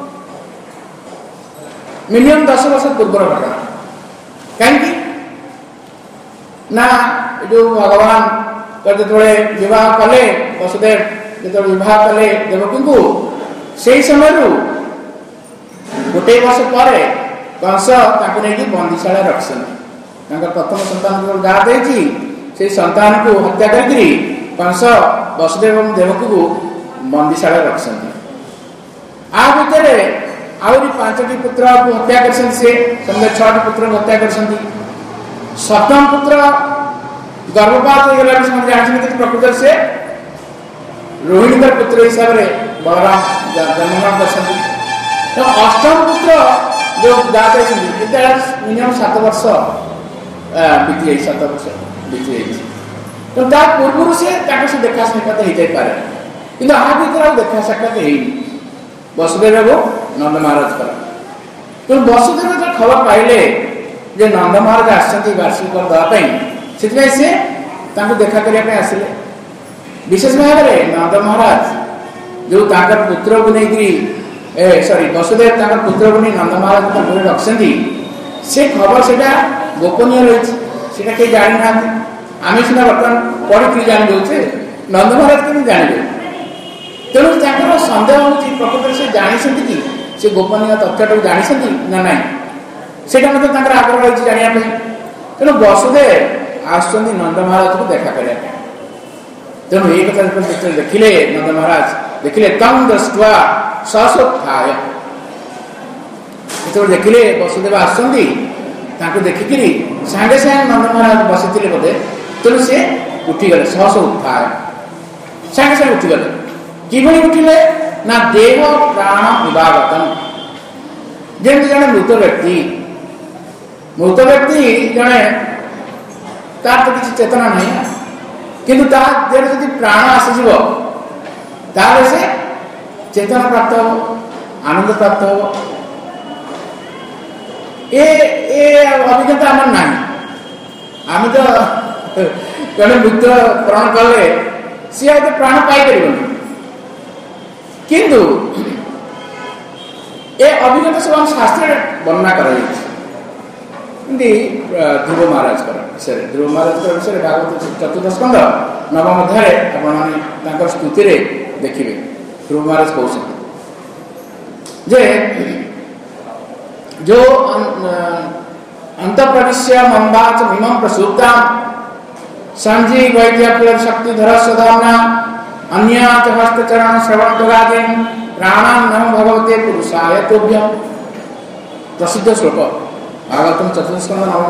Speaker 1: ମିନିମମ୍ 10 ବର୍ଷ ପୂର୍ବର ଘଟଣା। କାହିଁକି ନା ଯୋଉ ଭଗବାନ ଯେତେବେଳେ ବିବାହ କଲେ, ବସୁଦେବ ଯେତେବେଳେ ବିବାହ କଲେ ଦେବକୀଙ୍କୁ, ସେଇ ସମୟରୁ ଗୋଟିଏ ବର୍ଷ ପରେ କଂସ ତାଙ୍କୁ ନେଇକି ବନ୍ଦୀଶାଳା ରଖିଛନ୍ତି। ତାଙ୍କର ପ୍ରଥମ ସନ୍ତାନ ଯାହା ଦେଇଛି ସେଇ ସନ୍ତାନକୁ ହତ୍ୟା କରିକିରି କଂସ ବସୁଦେବ ଏବଂ ଦେବକୀଙ୍କୁ ବନ୍ଦୀଶାଳା ରଖିଛନ୍ତି। ଆ ଭିତରେ ଆହୁରି 5ଟି ପୁତ୍ରକୁ ହତ୍ୟା କରିଛନ୍ତି। ସେ ସମୁଦାୟ 6ଟି ପୁତ୍ରକୁ ହତ୍ୟା କରିଛନ୍ତି। 7ମ ପୁତ୍ର ଗର୍ଭପାତ ହୋଇଗଲାଣି। ସେମାନେ ଜାଣିଛନ୍ତି ପ୍ରକୃତରେ ସେ ରୋହିଣୀଙ୍କର ପୁତ୍ର ହିସାବରେ ବଳରାମ ଜନ୍ମଗ୍ରହଣ କରିଛନ୍ତି। ତେଣୁ 8ମ ପୁତ୍ର ଯୋଉ ଜାତ ହେଇଛନ୍ତି, ଯେତେବେଳେ ମିନିମମ୍ 7 ବର୍ଷ ବିତିଯାଇଛି, 7 ବର୍ଷ ବିତିଯାଇଛି। ତେଣୁ ତା ପୂର୍ବରୁ ସେ ତାଙ୍କ ସହ ଦେଖା ସାକ୍ଷାତ ହେଇଯାଇପାରେ, କିନ୍ତୁ ଆ ଭିତରେ ଆଉ ଦେଖା ସାକ୍ଷାତ ହେଇନି ବସୁଦେବ ଏବଂ ନନ୍ଦ ମହାରାଜଙ୍କର। ତେଣୁ ବସୁଦେବ ଯେତେବେଳେ ଖବର ପାଇଲେ ଯେ ନନ୍ଦ ମହାରାଜ ଆସିଛନ୍ତି ବାର୍ଷିକ କର ଦେବା ପାଇଁ, ସେଥିପାଇଁ ସେ ତାଙ୍କୁ ଦେଖା କରିବା ପାଇଁ ଆସିଲେ। ବିଶେଷ ଭାବରେ ନନ୍ଦ ମହାରାଜ ଯୋଉ ତାଙ୍କର ପୁତ୍ରକୁ ନେଇକରି ବସୁଦେବ ତାଙ୍କର ପୁତ୍ରକୁ ନେଇ ନନ୍ଦ ମହାରାଜଙ୍କ ଘରେ ରଖିଛନ୍ତି, ସେ ଖବର ସେଟା ଗୋପନୀୟ ରହିଛି, ସେଟା କେହି ଜାଣିନାହାନ୍ତି। ଆମେ ସିନା ବର୍ତ୍ତମାନ ପଢିକି ଜାଣିଦେଉଛେ, ନନ୍ଦ ମହାରାଜ କେମିତି ଜାଣିବେ? ତେଣୁ ତାଙ୍କର ସନ୍ଦେହ ହେଉଛି ପ୍ରକୃତରେ ସେ ଜାଣିଛନ୍ତି କି ସେ ଗୋପନୀୟ ତଥ୍ୟଟାକୁ ଜାଣିଛନ୍ତି ନା ନାହିଁ, ସେଇଟା ମଧ୍ୟ ତାଙ୍କର ଆଗ୍ରହ ରହିଛି ଜାଣିବା ପାଇଁ। ତେଣୁ ବସୁଦେବ ଆସୁଛନ୍ତି ନନ୍ଦ ମହାରାଜକୁ ଦେଖା କରିବା ପାଇଁ। ତେଣୁ ଏଇ କଥା ଯେତେବେଳେ ଦେଖିଲେ ନନ୍ଦ ମହାରାଜ ଦେଖିଲେ ତଂ ଦୃଷ୍ଟ୍ୱା ସଶୋତ୍ଥାୟ, ଯେତେବେଳେ ଦେଖିଲେ ବସୁଦେବ ଆସୁଛନ୍ତି देखिकी सागे सागे नंद महाराज बसी बोधे तेणु सी उठीगले सहस उत्थाय सागे सागे उठीगले किभली उठिले ना देह प्राण विभागतम जमी जड़े मृत व्यक्ति जड़े तार तो किसी चेतना नहीं किंतु देह जब प्राण आसीज से चेतना प्राप्त हो आनंद प्राप्त हो ए अभिज्ञता आम ना आम तो जड़े मृत प्राण कले सी आ प्राण पाई किंतु ए अभिज्ञता सब शास्त्र वर्णना कर ध्रुव महाराज विषय भागवत चतुर्थ स्कंद नवम अध्याय आप स्तुति देखिए ध्रुव महाराज कहते जे जो अंत प्रविश्य मंबाच मिमं प्रसूप्ता संजीवैद्य शक्तिधर सदाम्ना अन्याच हस्तचरण श्रवण तुगादीन प्राणान् नमो भगवते पुरुषाय तुभ्यं प्रसिद्ध श्लोक भागवतम चतुर्स्कंद नवम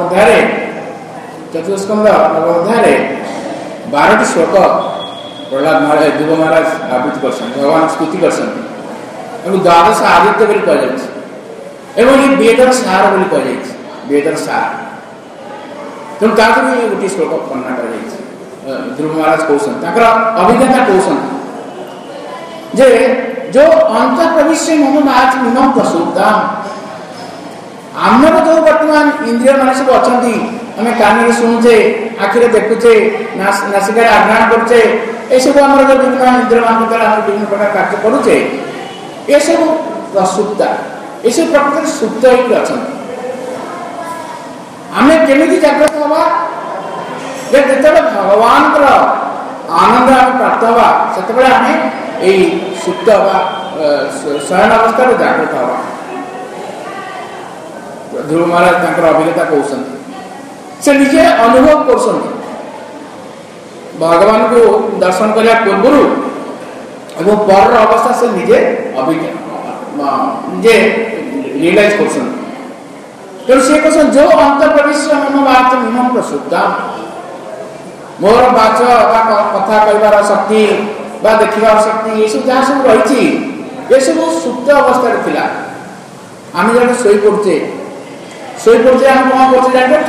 Speaker 1: अध्याय 12 श्लोक प्रहलाद महाराज ध्रुव महाराज आवृत्ति कर भगवान स्तुति कर द्वादश आदित्य बोली कह वेदर सार बोली कह वेदर सार तेणु ताकि गोटे श्लोक वर्णना कर ध्रुव महाराज कहते अभिज्ञता कहते जे जो अंत प्रविश्य मम आज मिमं प्रसूप्ता आमर जो वर्तमान इंद्रिय मान सब अच्छा आम कान शुणुचे आखिरे देखुचे नासिका आघ्राण करुचे ये सब आम जो विभिन्न इंद्रिय मान द्वारा विभिन्न प्रकार कार्य करुचे ये सब प्रसुप्ता ये सब प्रकृति सुप्त होकर अच्छा आम केमी जागृत हवा जो भगवान आनंद आम प्राप्त हवा से आम यही सुप्त हवा शयन अवस्था जागृत हवा ध्रुव महाराज अभिज्ञता कहते से निजे अनुभव कर भगवान को दर्शन करने पूर्व और पर अवस्था से निजे निजे रियलाइज कर तेणु सी कह जो अंत प्रवेश मम बाच मिमं प्रसूप्ता मोर बाच कथा कहबार शक्ति देखिबार शक्ति ये सब जहाँ सब रही ये सब सुप्त अवस्था थिला आम जब शोई पड़ुचे आम कौन कर जापर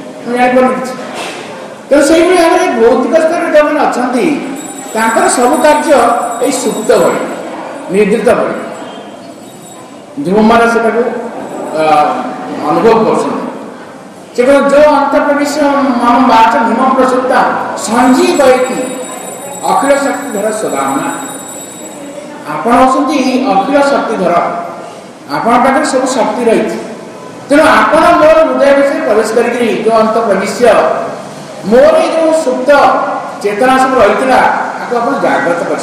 Speaker 1: तेणु से भौतिक स्तर जो मैंने अच्छा सब कार्य ये सुप्त भली निर्दित भली ध्रुव महाराज से अनुभव कर जो अंत प्रवेश मम बाच मिमं प्रसूप्ता संजीव अखिल शक्तिधर सदाम्ना आपण होती अखिल शक्तिधर आपण पाखे सब शक्ति रही तेणु आपण मोर हृदय विषय प्रवेश करी जो अंत प्रवेश मोर जो सुप्त चेतना सब रही आप जागृत कर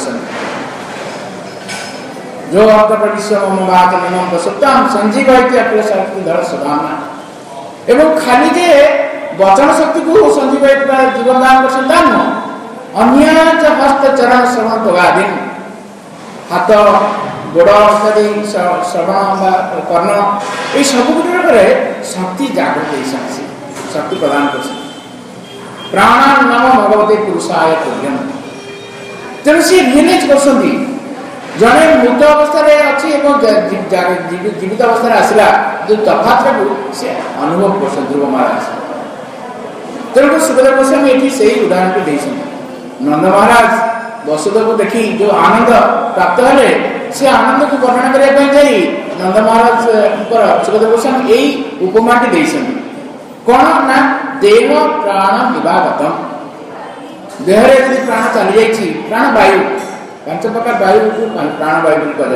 Speaker 1: जो अंत प्रवेश मम बाच मिमं प्रसूप्ता संजीव अखिल शक्तिधर सदाम्ना एवं खाली जे वचन शक्ति को संजीव जीवन दान कर अन्य हस्त चरण श्रवण तुगादीन हाथ गोड़ इत्यादि श्रवण कर्ण ये सब गुट शक्ति जागृत हो शक्ति प्रदान कर प्राणान् नमो भगवते पुरुषाय तुभ्यं तेणु सी रियलाइज कर जड़े मृत अवस्था अच्छी जीवित अवस्था आसला जो तफात को से अनुभव कर ध्रुव महाराज तेणु सुखदेव गोस्वामी ये से उदाहरण को देते नंद महाराज वसुदेव को देखी जो आनंद प्राप्त हेले से आनंद को वर्णना करने जाई नंद महाराज सुखदेव गोस्वामी यही उपमा कौन ना देह प्राण विभागतम देह प्राण चली जाइए प्राण वायु 5 प्रकार वायु को प्राण वायु कह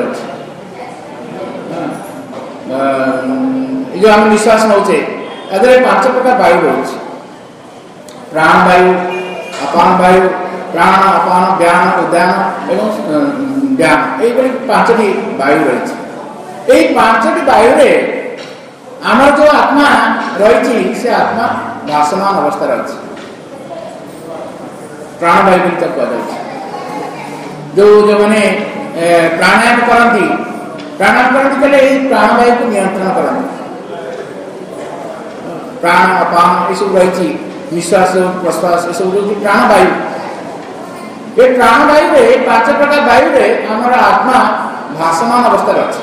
Speaker 1: जो आम निश्वास नौचे 5 प्रकार वायु रही प्राण वायु अपान वायु प्राण अपान व्यान उद्यान एवं व्यान ये 5टी वायु रही 5टी वायु आमर जो आत्मा रही से आत्मा भाषमान अवस्था रही प्राण वायु कह जो मैंने प्राणायाम करती कले प्राणवायु को नियंत्रण करते प्राण अपान ये सब रही निश्वास प्रश्वास ये सब जो प्राणवायु ये प्राणवायु रे 5 प्रकार वायु रे आमर आत्मा भाषमान अवस्था अच्छे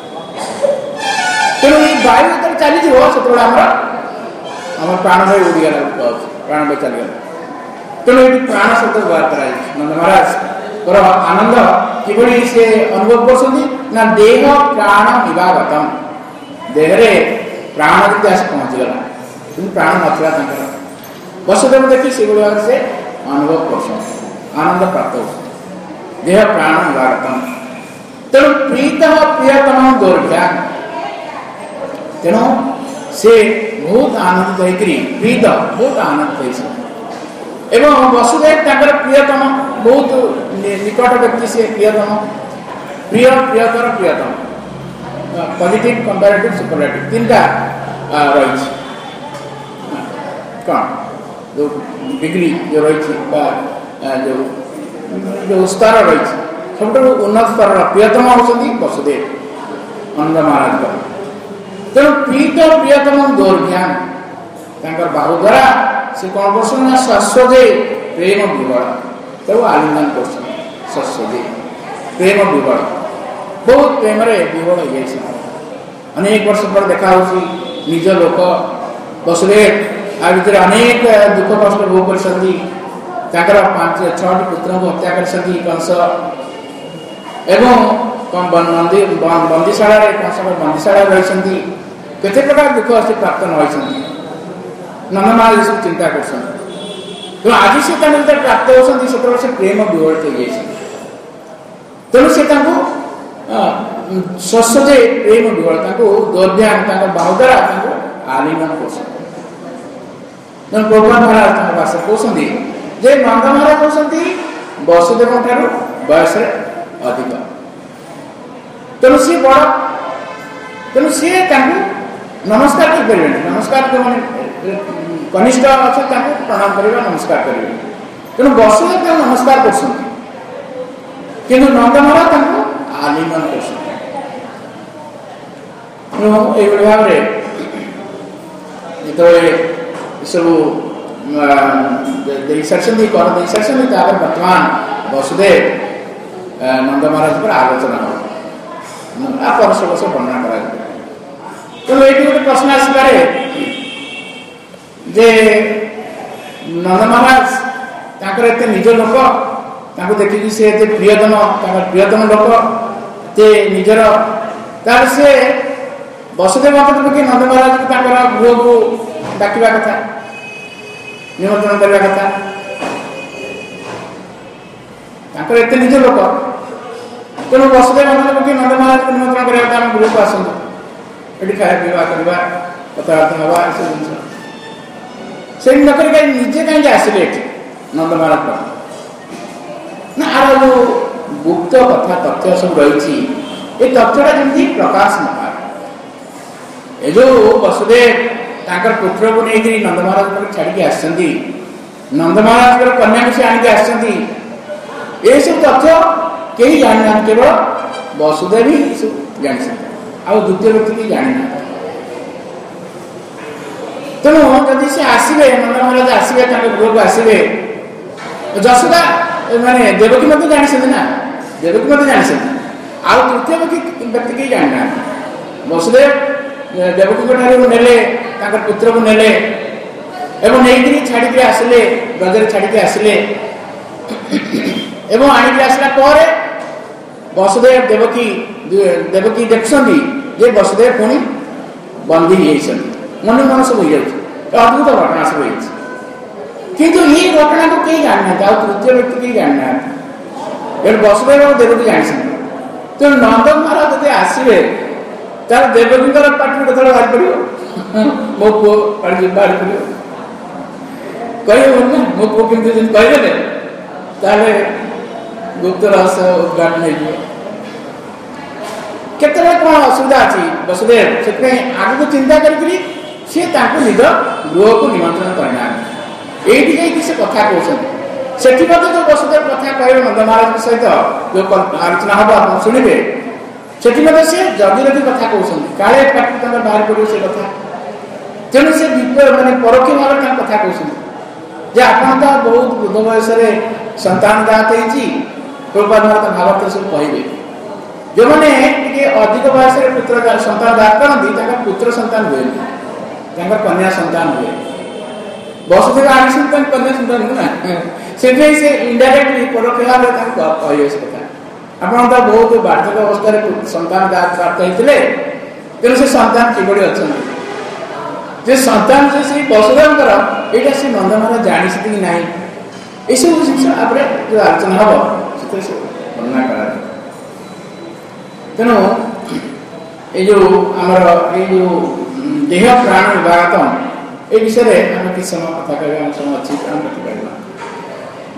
Speaker 1: तेणु ये वायु जो चली से आम प्राणवायु उड़ीगला प्राणवायु चलीगला तेणु ये प्राण शब्द व्यवहार कराई नंद महाराज आनंद किभली से अनुभव कर देह प्राण विभागतम देहरे प्राण जब आस पहुँचीगला कि प्राण नथिला वसुदेव देखी से भाव से अनुभव कर आनंद प्राप्त हो देह प्राण विभागतम तेणु प्रीत प्रियतम दौर्भ्या तेणु से बहुत आनंदित होकर प्रीत बहुत आनंदित हो एवं वसुदेव प्रियतम बहुत निकट व्यक्ति से प्रियतम प्रिय प्रियतर प्रियतम पॉजिटिव कंपैरेटिव सुपरलेटिव तीनटा रही कौन जो डिग्री जो रही जो स्तर रही सब उन्नत स्तर प्रियतम होती वसुदेव आनंद महाराज तेणु प्रीत प्रियतम दौर्भ्याम बाहु द्वारा से कौन कर सस्वदे प्रेम विबल तब आलिंगन कर प्रेम विबल बहुत प्रेम विबल हो अनेक वर्ष पर देखा निज लोक वसुदेव आ भर अनेक दुख कष्ट भोग कर 5-6 पुत्र को हत्या कर कंस एवं बंदीशाला कंस बंदीशाला रही केते प्रकार दुख से प्राप्त न नंद महाराज सब चिंता कर आज से प्राप्त होती से प्रेम विवलित हो तेणु से सस्वजे प्रेम विवल दौर्भ्याम बाहु द्वारा आलिंगन कर प्रभुपाद महाराज भाषा कहते जे नंद महाराज कहते वसुदेव ठार बयस अधिक तेणु सी बड़ तेणु सी नमस्कार करें नमस्कार जो मैंने कनिष्ठ अच्छे प्रणाम करवा नमस्कार करेंगे तेणु वसुदेव नमस्कार कर नंद महाराज आलिंगन कर भाव जो सब दे सारी कर दे सारी वर्तमान वसुदेव नंद महाराज पर आलोचना हो परस वर्ष वर्णना कर तेणु ये गोटे प्रश्न आसपे जे नंद महाराज एत निज लोक देखिए से प्रियतम प्रियतम लोक ते निजर तार से वसुदेव कि नंद महाराज गृह को डाकवा कथा निमंत्रण करने कथा एत निज लोक तेणु वसुदेव कि नंद महाराज को निमंत्रण करने कथा गृह को आसतु ये खाया पीवा करवा कथबार्ता हवा सब जिन से नक निजे कहीं आसले नंद महाराज ना आर जो गुप्त कथा तथ्य सब रही ये तथ्यटा जमी प्रकाश न पाए जो वसुदेव पुत्र को लेकर नंद महाराज छाड़ी आस नंद महाराज कन्या को से आणिक आस सब तथ्य कहीं जाना केवल वसुदेव ही सब जानी आ द्वितीय व्यक्ति की जानी ना तेणु जदि से आसवे नंद महाराज आसवे गृह को आसवे जशोदा माने देवकी मत जानी ना देवकी मत जानी आ तृतीय व्यक्ति कहीं जानी ना वसुदेव देवकी ने पुत्र को नेले एवं नहीं छाड़ी आसिले ब्रजर छाड़ी आसिले एवं आणिक आसला पर वसुदेव देवकी देवकी देखुं जे वसुदेव पुणी बंदी मन मन सब हो अद्भुत घटना सब हो किंतु ये घटना को कहीं जाना तृतीय व्यक्ति कहीं जाना वसुदेव और देवकी जानी तो नंद महाराज जब आसवे तार देवकी पार्टी कत बाहर पड़ो मो पु बाहर पड़ो कह मो पु कमी कहीदे गुप्त रहस्य उद्घाटन हो केत कौन असुविधा अच्छी वसुदेव से आग को चिंता करी सी निज गृह को निमंत्रण करना ये से कथा कहते से जो वसुदेव कथा कह नंद महाराज सहित जो आलोचना हम आप शुणे से जदि जदि कथा कहते काले पार्टी बाहर पड़ो से कथा तेणु से माने परोक्ष भाव कथा कहते आप बहुत वृद्ध बयस संतान दात प्रभुपाद महाराज भागवत सब कहे जो मैंने अधिक बयस पुत्र संतान दात करती पुत्र संतान हुए कन्या संतान हुए वसुदेव आदि संतान कन्या संतान हुए ना से इनडायरेक्टली परोक्ष भाव कहे कथा आप बहुत बार्धक अवस्था संतान दात प्राप्त होते तेणु से संतान किभली अच्छा जे संतान से वसुदेव यहाँ से नंद महाराज जानी कि ना ये सब जिन जो आलोचना हम से वर्णना करा तेणु ये जो आमर ये जो देह प्राण विभागतम ये विषय में आम कि समय कथा कह समय अच्छी प्राण रखिपार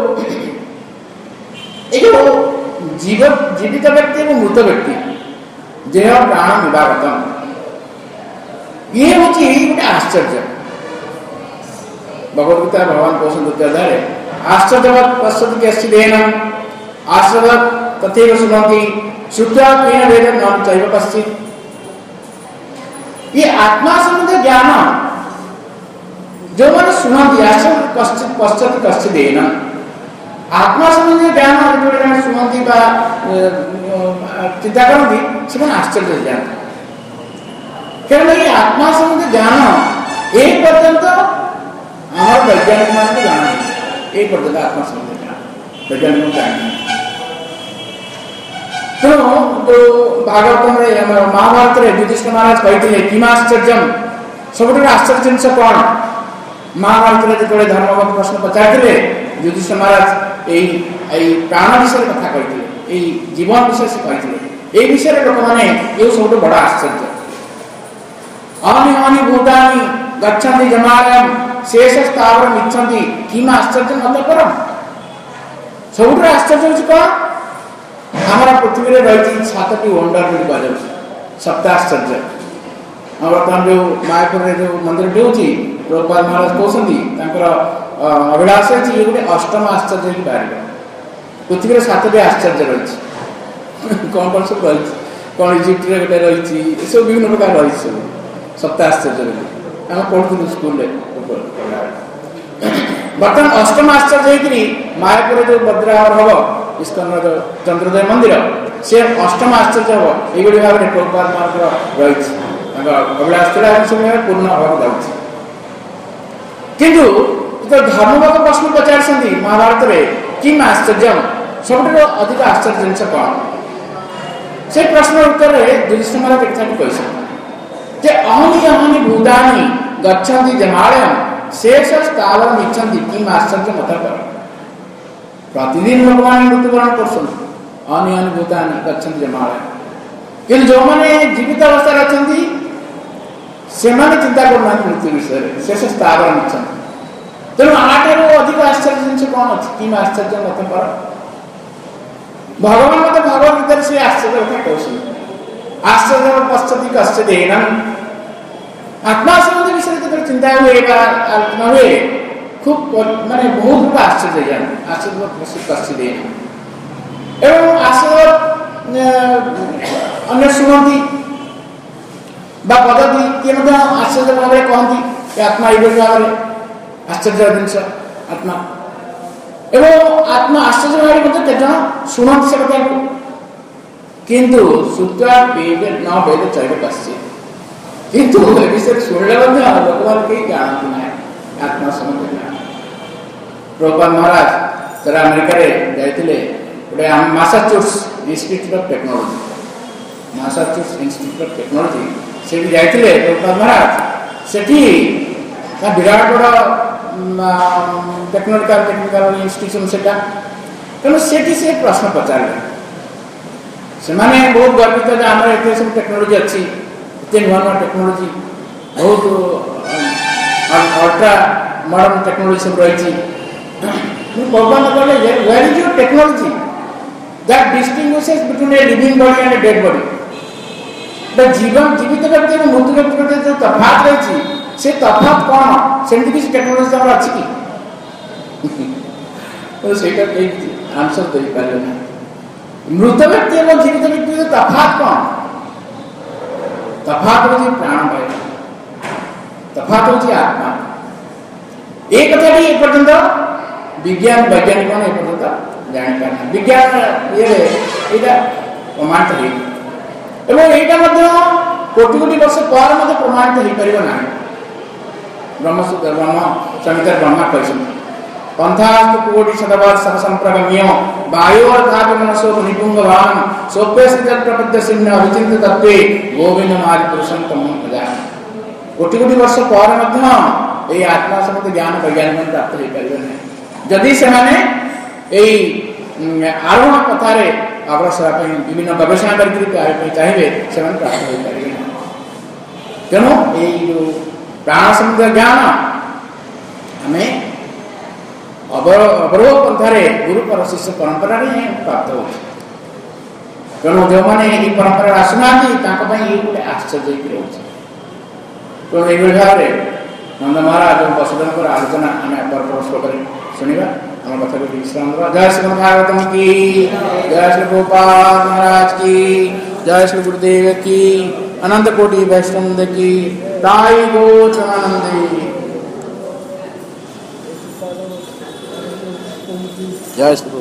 Speaker 1: जो जीवित व्यक्ति और मृत व्यक्ति देह प्राण विभागतम ये हूँ गोटे आश्चर्य भगवदगीता भगवान कहते अध्याय आश्चर्यवत् पश्यति कश्चिदेन आश्चर्यवत् तथैव शृणोति श्रुत्वा केन वेद न चैव कश्चित् ये आत्मा संबंधी ज्ञान जो मैंने शुणती पश्यति कश्चिदेन आत्मा संबंधी ज्ञान जो शुणती चिंता करती से आश्चर्य ज्ञान केवल ये आत्मा संबंधी ज्ञान एक पर्यंत हमारे वैज्ञानिक मान को जाना है एक पर्यंत आत्मा संबंधी ज्ञान वैज्ञानिक जाना तो जो भागवत में महाभारत में युधिष्ठिर महाराज कहते किम आश्चर्य सब आश्चर्य जिनस कौन महाभारत में जो धर्म प्रश्न पचार युधिष्ठिर महाराज यही प्राण विषय कथा कहते जीवन विषय से कहते ये विषय लोक मैंने ये सब बड़ा आश्चर्य अनि अनि भूतानि गच्छन्ति जमालयं शेषस्थावरम् इच्छन्ति किम आश्चर्य मत परम सब आश्चर्य होछि कौन हमारा पृथ्वी रे रही 7टी वंडर बोली कह सप्त आश्चर्य वर्तमान जो मायापुर रे जो मंदिर होछि प्रभुपाद महाराज कहते अभिलाष अच्छी ये गोटे अष्टम आश्चर्य की बाहर पृथ्वी रे 7टी आश्चर्य रही कौन कौन सब रही कौन इजिप्ट रे गोटे रही सब विभिन्न प्रकार रही सब सप्त आश्चर्य आम पढ़ुलु स्कूल बर्तमान अष्टम आश्चर्य मायापुर जो भद्रावर हम इस्कन जो चंद्रोदय मंदिर से अष्टम आश्चर्य हम ये भाव में प्रभुपाद महाराज रही अभिलाष समय पूर्ण होगा जाऊँगी किंतु जो धर्मगत प्रश्न पचार महाभारत में किम आश्चर्य सब अधिक आश्चर्य जिनस कौन से प्रश्न उत्तर युधिष्ठिर महाराज एक कही अहनि अहनि भूतानि गच्छन्ति जमालयं शेषस्थावरम् इच्छन्ति किम आश्चर्य मत पर प्रतिदिन भगवान मृत्युवरण करछन अहनि अहनि भूतानि गच्छन्ति जमालयं किंतु जो माने जीवित अवस्था अछन्ति से माने चिंता करना मृत्यु विषय शेषस्थावरम् इच्छन्ति तेणु आठरो अधिक आश्चर्य जिनस कौन अछि किम आश्चर्य मत पर भगवान मत भगवदगीता से आश्चर्य कथा कहछन आश्चर्य पश्यति कश्चिदेन आत्मा संबंधी विषय जो चिंता हुए आलोचना हुए खूब माने बहुत लोग आश्चर्य ज्ञान आश्चर्य कश्चिदेन एवं आश्चर्य अन्य शुणती पद्धति किए आश्चर्य भाव में कहती आत्मा ये भाव में आश्चर्य जिनस आत्मा एवं आत्मा आश्चर्य भाव में शुणती से कथा किंतु श्रुत्वा न वेद चैव कश्चित् किंतु विषय शुणले लोक कहीं जानती ना आत्मा संबंधी प्रभुपाद महाराज तेरा अमेरिका जाते गोटे मासाचुसेट्स इंस्टीट्यूट ऑफ टेक्नोलॉजी से भी जाते प्रभुपाद महाराज से विराट बड़ टेक्निकल इंस्टीट्यूशन से तेणु से प्रश्न पचारे से माने बहुत गर्वित आम एत सब टेक्नोलॉजी अच्छी एत नुआ नुआ टेक्नोलॉजी बहुत अल्ट्रा मॉडर्न टेक्नोलॉजी सब रही भगवान कहले where is your technology that distinguishes between a living body and a dead body जीवन जीवित व्यक्ति और मृत्यु व्यक्ति जो तफात रही से तफात कौन से किसी टेक्नोलॉजी अच्छी कि तो ସେଇଟା କେହି आंसर दे पारे ना मृत व्यक्ति और जीवित व्यक्ति तफात कौन तफात होची प्राण वायु तफात होची आत्मा एक कथा भी एपर्यंत विज्ञान वैज्ञानिक मैंने एपर्यंत जापार विज्ञान ये प्रमाणित हो कोटि कोटि वर्ष पर प्रमाणित हो पार ना ब्रह्म संहिता ब्रह्मा कहते पंथास्तु कोटि शतवाद समसंप्रगम्य वायोर्थापि मनसो निपुंग भावं सोप्यसित प्रपद्य सिंह अभिचिंत तत्वे गोविंद मारि पुरुषं तमं प्रजान कोटि कोटि वर्ष पर मध्य ए आत्मा सहित ज्ञान वैज्ञानिक प्राप्त हो पार ना जदि से माने ए आरोहण पथारे अग्रसर विभिन्न गवेषणा करके चाहिए से प्राप्त हो पारे तेणु ये प्राण संबंध ज्ञान आम अवरोह पंथारे गुरु पर शिष्य परंपरा प्राप्त हो तेणु जो मैंने ये परंपरा आसुना ये गोटे आश्चर्य रोचे तेणु ये भाव में नंद महाराज और वसुदेव आलोचना आम पर श्लोक शुणा हम कथा को विश्राम दवा। जय श्री भागवतम की जय श्री गोपाल महाराज की जय श्री गुरुदेव की अनंत कोटि वैष्णव की ताई गोचरानंदी जय श्री